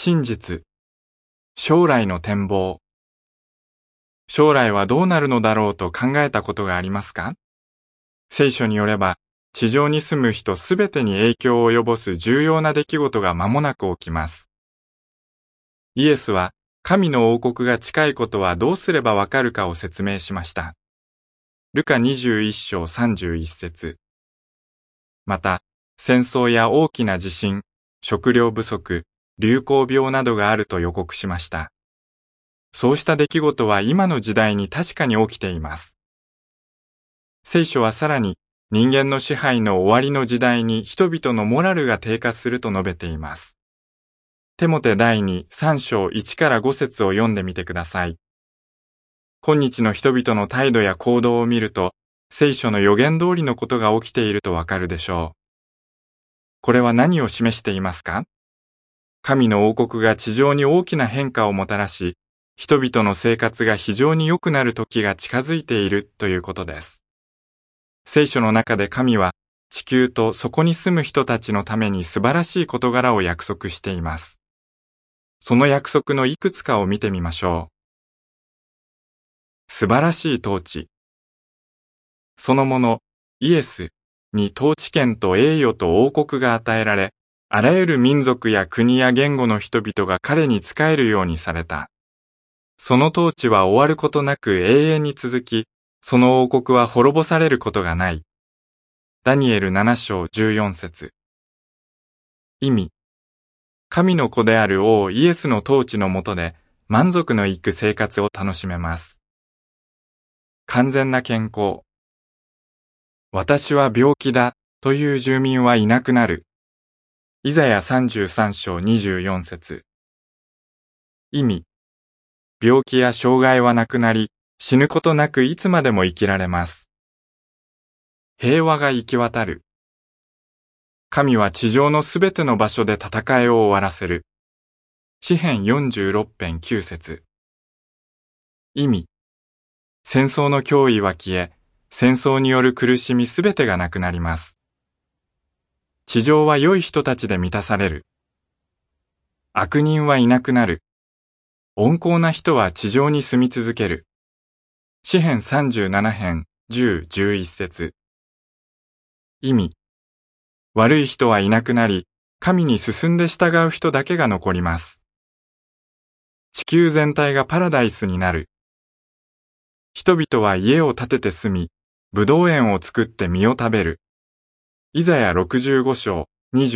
真実、将来の展望。将来はどうなるのだろうと考えたことがありますか？聖書によれば、地上に住む人すべてに影響を及ぼす重要な出来事が間もなく起きます。イエスは、神の王国が近いことはどうすればわかるかを説明しました。ルカ21章31節。また、戦争や大きな地震、食料不足、流行病などがあると予告しました。そうした出来事は今の時代に確かに起きています。聖書はさらに人間の支配の終わりの時代に人々のモラルが低下すると述べています。テモテ第2、3章1から5節を読んでみてください。今日の人々の態度や行動を見ると、聖書の予言通りのことが起きているとわかるでしょう。これは何を示していますか？神の王国が地上に大きな変化をもたらし、人々の生活が非常に良くなる時が近づいているということです。聖書の中で神は地球とそこに住む人たちのために素晴らしい事柄を約束しています。その約束のいくつかを見てみましょう。素晴らしい統治。そのもの、イエスに統治権と栄誉と王国が与えられ、あらゆる民族や国や言語の人々が彼に仕えるようにされた。その統治は終わることなく永遠に続き、その王国は滅ぼされることがない。ダニエル7章14節。意味。神の子である王イエスの統治の下で満足のいく生活を楽しめます。完全な健康。私は病気だという住民はいなくなる。イザヤ33章24節。意味。病気や障害はなくなり、死ぬことなくいつまでも生きられます。平和が行き渡る。神は地上のすべての場所で戦いを終わらせる。詩編46編9節。意味。戦争の脅威は消え、戦争による苦しみすべてがなくなります。地上は良い人たちで満たされる。悪人はいなくなる。温厚な人は地上に住み続ける。詩編37編10、11節。意味。悪い人はいなくなり、神に進んで従う人だけが残ります。地球全体がパラダイスになる。人々は家を建てて住み、ぶどう園を作って実を食べる。イザヤ65章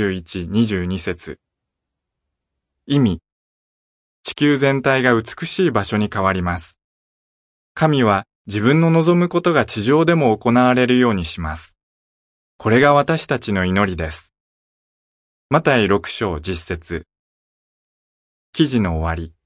21、22節。意味。地球全体が美しい場所に変わります。神は自分の望むことが地上でも行われるようにします。これが私たちの祈りです。マタイ6章10節。記事の終わり。